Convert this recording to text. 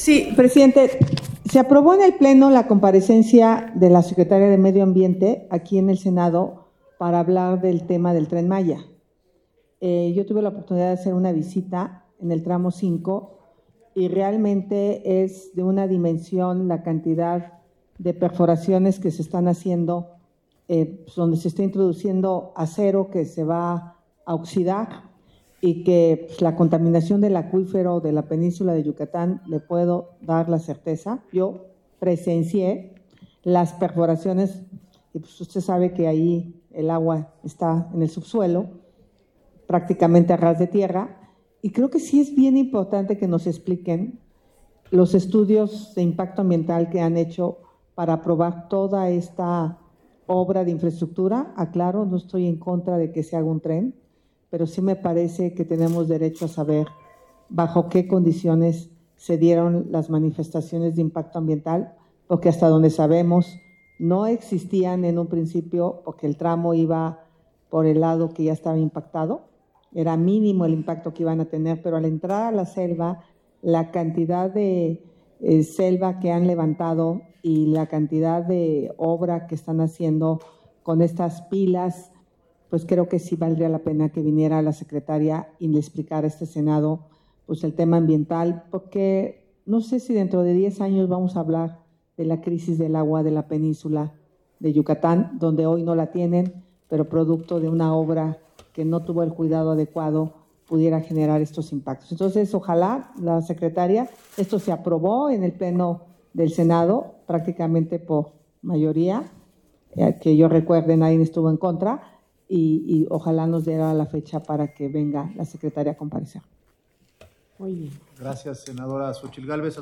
Sí, presidente, se aprobó en el Pleno la comparecencia de la Secretaria de Medio Ambiente aquí en el Senado para hablar del tema del Tren Maya. Yo tuve la oportunidad de hacer una visita en el tramo 5 y realmente es de una dimensión la cantidad de perforaciones que se están haciendo, donde se está introduciendo acero que se va a oxidar y que la contaminación del acuífero de la península de Yucatán, le puedo dar la certeza. Yo presencié las perforaciones y pues usted sabe que ahí el agua está en el subsuelo, prácticamente a ras de tierra, y creo que sí es bien importante que nos expliquen los estudios de impacto ambiental que han hecho para aprobar toda esta obra de infraestructura. Aclaro, no estoy en contra de que se haga un tren, pero sí me parece que tenemos derecho a saber bajo qué condiciones se dieron las manifestaciones de impacto ambiental, porque hasta donde sabemos no existían en un principio, porque el tramo iba por el lado que ya estaba impactado, era mínimo el impacto que iban a tener, pero al entrar a la selva, la cantidad de selva que han levantado y la cantidad de obra que están haciendo con estas pilas, pues creo que sí valdría la pena que viniera la secretaria y le explicara a este Senado pues el tema ambiental, porque no sé si dentro de 10 años vamos a hablar de la crisis del agua de la península de Yucatán, donde hoy no la tienen, pero producto de una obra que no tuvo el cuidado adecuado pudiera generar estos impactos. Entonces, ojalá la secretaria, esto se aprobó en el Pleno del Senado prácticamente por mayoría, que yo recuerde nadie estuvo en contra, y ojalá nos diera la fecha para que venga la secretaria a comparecer. Muy bien. Gracias, senadora Xochitl Gálvez.